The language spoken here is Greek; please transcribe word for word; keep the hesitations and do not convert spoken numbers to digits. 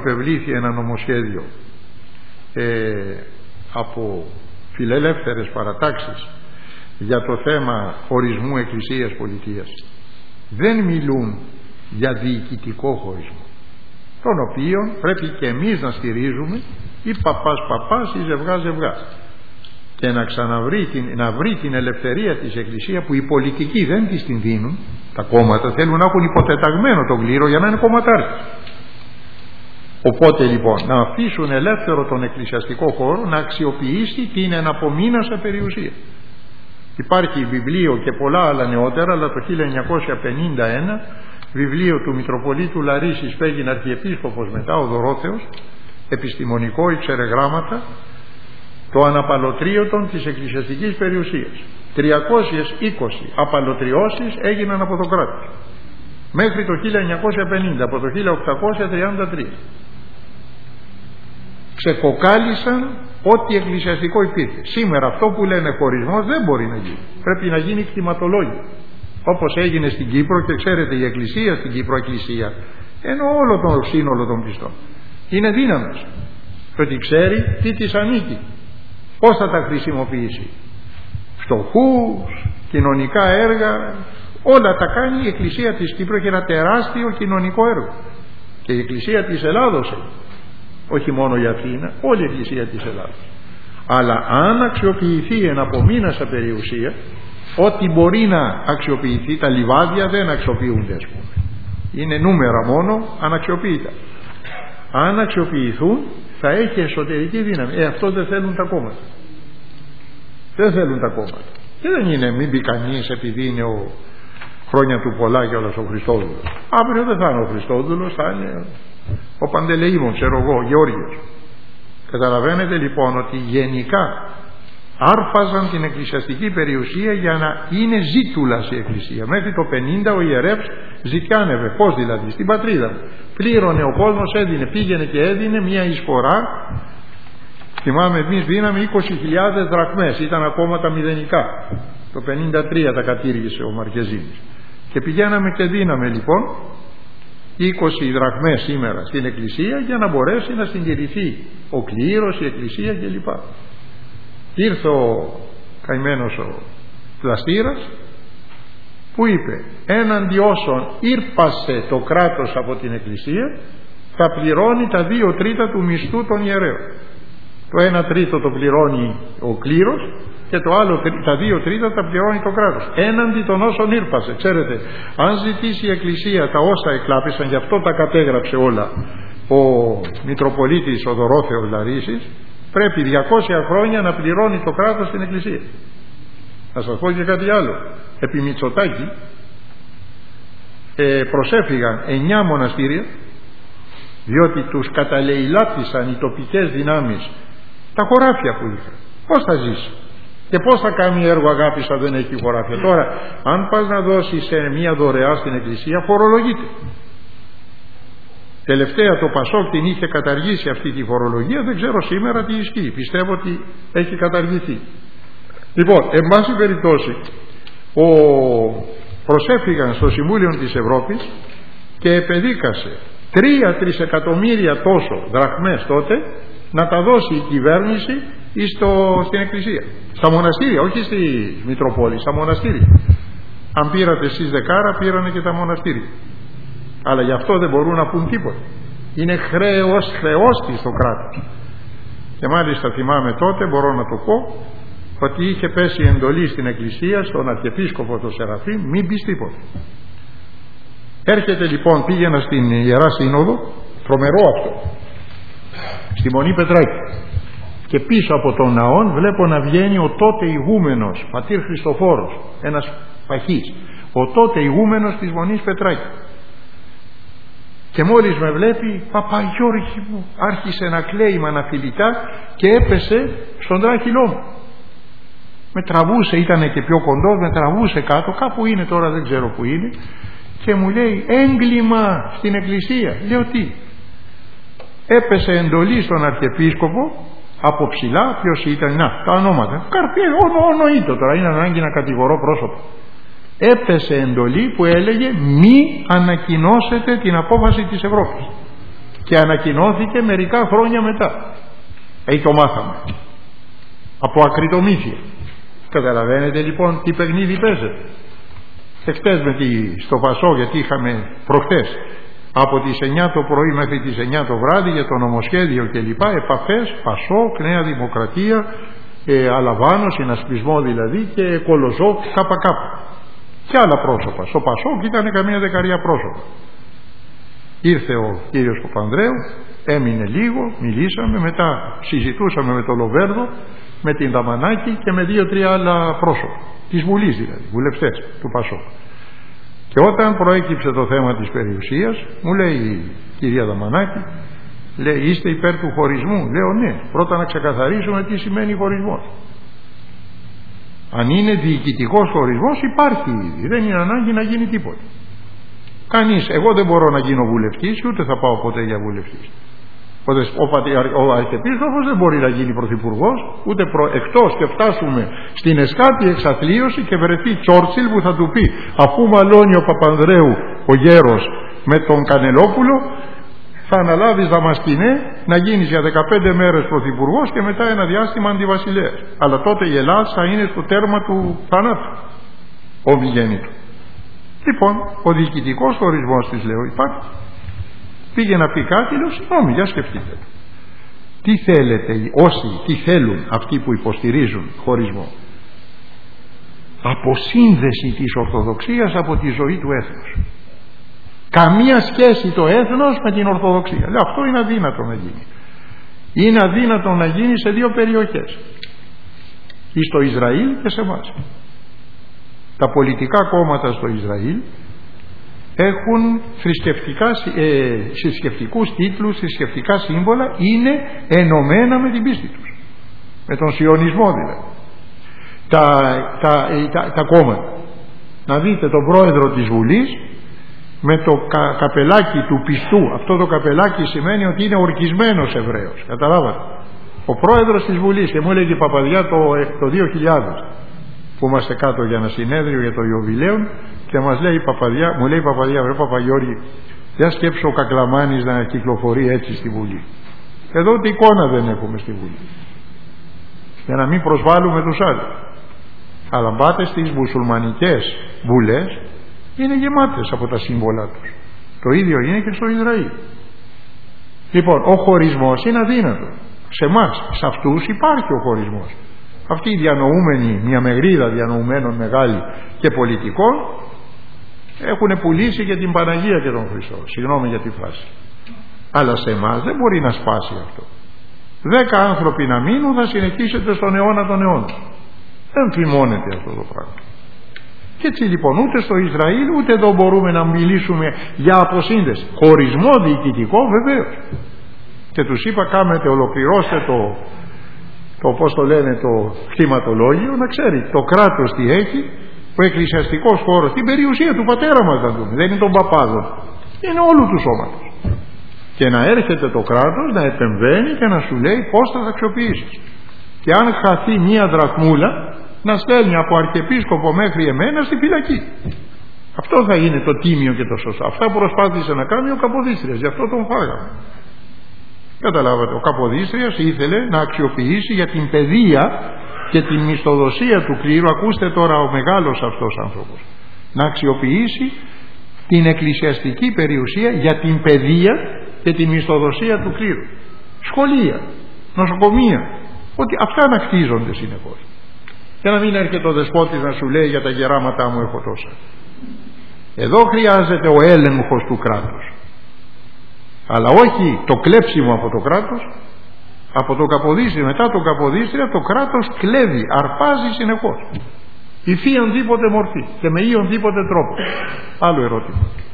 υπευλήθη ένα νομοσχέδιο ε, από φιλελεύθερες παρατάξεις για το θέμα χωρισμού εκκλησίας πολιτείας, δεν μιλούν για διοικητικό χωρισμό, τον οποίο πρέπει και εμείς να στηρίζουμε, ή παπάς παπάς ή ζευγά ζευγά, και να ξαναβρει την, να βρει την ελευθερία της Εκκλησία, που οι πολιτικοί δεν της την δίνουν. Τα κόμματα θέλουν να έχουν υποτεταγμένο τον κλήρο για να είναι κομματάρχες. Οπότε λοιπόν να αφήσουν ελεύθερο τον εκκλησιαστικό χώρο να αξιοποιήσει την εναπομείνασα περιουσία. Υπάρχει βιβλίο και πολλά άλλα νεότερα, αλλά το χίλια εννιακόσια πενήντα ένα βιβλίο του Μητροπολίτου Λαρίσης που έγινε αρχιεπίσκοπος μετά, ο Δωρόθεος, επιστημονικό, εξαιρεγράμματα, το αναπαλωτρίωτον της εκκλησιαστικής περιουσίας. τριακόσιες είκοσι απαλωτριώσεις έγιναν από το κράτος μέχρι το χίλια εννιακόσια πενήντα, από το χίλια οκτακόσια τριάντα τρία. Ξεκοκάλισαν ό,τι εκκλησιαστικό υπήρχε. Σήμερα αυτό που λένε χωρισμός δεν μπορεί να γίνει. Πρέπει να γίνει κτηματολόγιο. Όπως έγινε στην Κύπρο, και ξέρετε η εκκλησία στην Κύπρο, εκκλησία, ενώ όλο το σύνολο των πιστών είναι δύναμος. Και ότι ξέρει τι της ανήκει, πώς θα τα χρησιμοποιήσει. Φτωχούς, κοινωνικά έργα, όλα τα κάνει η εκκλησία της Κύπρου. Έχει ένα τεράστιο κοινωνικό έργο. Και η εκκλησία της Ελλάδος έχει. Όχι μόνο η Αθήνα, όλη η εκκλησία της Ελλάδος. Αλλά αν αξιοποιηθεί εναπομείνασα περιουσία, ό,τι μπορεί να αξιοποιηθεί, τα λιβάδια δεν αξιοποιούνται, ας πούμε. Είναι νούμερα μόνο, αναξιοποιητά. Αν αξιοποιηθούν θα έχει εσωτερική δύναμη. Ε, αυτό δεν θέλουν τα κόμματα. Δεν θέλουν τα κόμματα. Και δεν είναι μην πει κανείς επειδή είναι ο χρόνια του πολλά και όλος ο Χριστόδουλος. Αύριο δεν θα είναι ο Χριστόδουλος, θα είναι ο Παντελεήμων, ξέρω εγώ, ο Γεώργιος. Καταλαβαίνετε λοιπόν ότι γενικά άρπαζαν την εκκλησιαστική περιουσία για να είναι ζήτουλας η εκκλησία. Μέχρι το πενήντα ο ιερεύς ζητιάνευε. Πώς δηλαδή? Στην πατρίδα μου. Πλήρωνε ο κόσμος, έδινε, πήγαινε και έδινε μια εισφορά. Θυμάμαι εμείς δίναμε είκοσι χιλιάδες δραχμές, ήταν ακόμα τα μηδενικά. Το πενήντα τρία τα κατήργησε ο Μαρκεζίνης. Και πηγαίναμε και δίναμε λοιπόν είκοσι δραχμές σήμερα στην εκκλησία για να μπορέσει να συντηρηθεί ο κλήρος, η εκκλησία κλπ. Ήρθε ο καημένος ο πλαστήρας που είπε έναντι όσων ήρπασε το κράτος από την εκκλησία θα πληρώνει τα δύο τρίτα του μισθού των ιερέων. Το ένα τρίτο το πληρώνει ο κλήρος και το άλλο, τα δύο τρίτα τα πληρώνει το κράτος έναντι των όσων ήρπασε. Ξέρετε, αν ζητήσει η εκκλησία τα όσα εκλάπησαν, γι' αυτό τα κατέγραψε όλα ο Μητροπολίτης ο Δωρόθεος Λαρίσης, πρέπει διακόσια χρόνια να πληρώνει το κράτος στην εκκλησία. Να σας πω και κάτι άλλο. Επί Μητσοτάκη ε, προσέφυγαν εννιά μοναστήρια, διότι τους καταλεηλάτησαν οι τοπικές δυνάμεις τα χωράφια που είχαν. Πώς θα ζήσει και πώς θα κάνει έργο αγάπης αν δεν έχει χωράφια? Τώρα αν πας να δώσεις σε μια δωρεά στην εκκλησία, φορολογείται. Τελευταία το Πασόκ την είχε καταργήσει αυτή τη φορολογία, δεν ξέρω σήμερα τι ισχύει, πιστεύω ότι έχει καταργηθεί. Λοιπόν, εν πάση περιπτώσει, ο... προσέφυγαν στο Συμβούλιο της Ευρώπης και επεδίκασε τρία τρισεκατομμύρια τόσο δραχμές τότε να τα δώσει η κυβέρνηση στο... στην εκκλησία, στα μοναστήρια, όχι στη Μητροπόλη, στα μοναστήρια. Αν πήρατε εσείς δεκάρα, πήρανε και τα μοναστήρια. Αλλά γι' αυτό δεν μπορούν να πούν τίποτα. Είναι χρέος, χρεώστη στο κράτος. Και μάλιστα θυμάμαι τότε, μπορώ να το πω, ότι είχε πέσει εντολή στην εκκλησία, στον Αρχιεπίσκοπο τον Σεραφείμ, μην πεις τίποτα. Έρχεται λοιπόν, πήγαινα στην Ιερά Σύνοδο, τρομερό αυτό, στη Μονή Πετράκη, και πίσω από τον ναόν βλέπω να βγαίνει ο τότε ηγούμενος πατήρ Χριστοφόρος, ένας παχής, ο τότε ηγούμενος της Μονής Πετράκη. Και μόλις με βλέπει, Παπαγιώργη μου, άρχισε να κλαίει με αναφιλητά και έπεσε στον τράχυλό μου. Με τραβούσε, ήταν και πιο κοντό, με τραβούσε κάτω, κάπου είναι τώρα, δεν ξέρω που είναι, και μου λέει έγκλημα στην εκκλησία. Λέω τι? Έπεσε εντολή στον Αρχιεπίσκοπο από ψηλά, ποιος ήταν, να, τα ονόματα, Καρπιέ, ονοείτο τώρα, είναι ανάγκη να κατηγορώ πρόσωπο. Έπεσε εντολή που έλεγε μη ανακοινώσετε την απόφαση της Ευρώπης. και ανακοινώθηκε μερικά χρόνια μετά. Έτσι το μάθαμε από ακριτομύθια. Καταλαβαίνετε λοιπόν τι παιχνίδι παίζεται. Εχθές με τη, στο Πασό, γιατί είχαμε προχθές από τις εννιά το πρωί μέχρι τις εννιά το βράδυ για το νομοσχέδιο κλπ. Επαφές Πασό, Νέα Δημοκρατία, ε, Αλαβάνο, συνασπισμό δηλαδή, και Κολοζόκ, ΚΚ και άλλα πρόσωπα. Στο Πασόκ ήταν καμία δεκαριά πρόσωπα. Ήρθε ο κύριος Παπανδρέου, έμεινε λίγο, μιλήσαμε, μετά συζητούσαμε με τον Λοβέρδο, με την Δαμανάκη και με δύο-τρία άλλα πρόσωπα της Βουλής, δηλαδή βουλευτές του Πασόκ. Και όταν προέκυψε το θέμα της περιουσίας, μου λέει η κυρία Δαμανάκη, λέει, είστε υπέρ του χωρισμού? Λέω ναι, πρώτα να ξεκαθαρίσουμε τι σημαίνει χωρισμός. Αν είναι διοικητικός χωρισμός υπάρχει ήδη, δεν είναι ανάγκη να γίνει τίποτα. Κανείς, εγώ δεν μπορώ να γίνω βουλευτής, ούτε θα πάω ποτέ για βουλευτής. Ο, ο, ο Αρχιεπίσκοπος δεν μπορεί να γίνει πρωθυπουργός, ούτε προ, εκτός και φτάσουμε στην εσκάτη εξαθλίωση και βρεθεί Τσόρτσιλ που θα του πει, αφού μαλώνει ο Παπανδρέου ο γέρος με τον Κανελόπουλο, θα αναλάβεις Δαμασκηνέ να γίνεις για δεκαπέντε μέρες πρωθυπουργός και μετά ένα διάστημα αντιβασιλέας. Αλλά τότε η Ελλάδα θα είναι στο τέρμα του θανάτου, ομιγέννητου. Λοιπόν, ο διοικητικός χωρισμός της, λέω, υπάρχει. Πήγε να πει κάτι, λέω, συγγνώμη, για σκεφτείτε. Τι θέλετε όσοι, τι θέλουν αυτοί που υποστηρίζουν χωρισμό? Αποσύνδεση της Ορθοδοξίας από τη ζωή του έθνους. Καμία σχέση το έθνος με την Ορθοδοξία. Λέω, αυτό είναι αδύνατο να γίνει. Είναι αδύνατο να γίνει σε δύο περιοχές. Ή στο Ισραήλ και σε εμάς. Τα πολιτικά κόμματα στο Ισραήλ έχουν θρησκευτικά, ε, θρησκευτικούς τίτλους, θρησκευτικά σύμβολα, είναι ενωμένα με την πίστη τους, με τον σιωνισμό δηλαδή, τα, τα, τα, τα κόμματα. Να δείτε τον πρόεδρο της Βουλής με το κα, καπελάκι του πιστού. Αυτό το καπελάκι σημαίνει ότι είναι ορκισμένος Εβραίος, καταλάβατε. Ο πρόεδρος της Βουλής, και μου έλεγε η Παπαδιά το, το δύο χιλιάδες που είμαστε κάτω για ένα συνέδριο για το Ιωβιλέο, και μας λέει η Παπαδιά, μου λέει η Παπαδιά, βρε Παπαγιώργη, δεν σκέψω ο Κακλαμάνης να κυκλοφορεί έτσι στη Βουλή. Εδώ ούτε εικόνα δεν έχουμε στη Βουλή, για να μην προσβάλλουμε τους άλλους. Αλλά πάτε στις μουσουλμανικές βουλές, είναι γεμάτες από τα σύμβολά τους. Το ίδιο είναι και στο Ισραήλ. Λοιπόν, ο χωρισμός είναι αδύνατο. Σε εμάς, σε αυτούς υπάρχει ο χωρισμός. Αυτοί οι διανοούμενοι, μια μερίδα διανοουμένων μεγάλη και πολιτικών, έχουν πουλήσει και την Παναγία και τον Χριστό. Συγγνώμη για τη φράση. Αλλά σε εμάς δεν μπορεί να σπάσει αυτό. Δέκα άνθρωποι να μείνουν, θα συνεχίσετε στον αιώνα των αιώνων. Δεν φημώνεται αυτό το πράγμα. Και έτσι λοιπόν ούτε στο Ισραήλ ούτε εδώ μπορούμε να μιλήσουμε για αποσύνδεση. Χωρισμό διοικητικό βεβαίως. Και τους είπα, κάμετε, ολοκληρώστε το, το πώς το λένε, το κτηματολόγιο, να ξέρει το κράτος τι έχει, ο εκκλησιαστικός χώρος, την περιουσία του πατέρα μας να δούμε, δεν είναι των παπάδων, είναι όλου του σώματος. Και να έρχεται το κράτος να επεμβαίνει και να σου λέει πώς θα τα αξιοποιήσεις. Και αν χαθεί μία δραχμούλα, να στέλνει από αρχιεπίσκοπο μέχρι εμένα στη φυλακή. Αυτό θα είναι το τίμιο και το σωστό. Αυτά προσπάθησε να κάνει ο Καποδίστριας, γι' αυτό τον φάγαμε. Καταλάβατε, ο Καποδίστριας ήθελε να αξιοποιήσει για την παιδεία και την μισθοδοσία του κλήρου, ακούστε τώρα ο μεγάλος αυτός άνθρωπος, να αξιοποιήσει την εκκλησιαστική περιουσία για την παιδεία και την μισθοδοσία του κλήρου. Σχολεία, νοσοκομεία, ότι αυτά να κτίζονται συνεχώς. Για να μην έρχεται ο δεσπότης να σου λέει για τα γεράματά μου έχω τόσα. Εδώ χρειάζεται ο έλεγχος του κράτους, αλλά όχι το κλέψιμο από το κράτος. Από το Καποδίστρια, μετά το Καποδίστρια, το κράτος κλέβει, αρπάζει συνεχώς, υφίαν δίποτε μορφή και με ίον δίποτε τρόπο. Άλλο ερώτημα.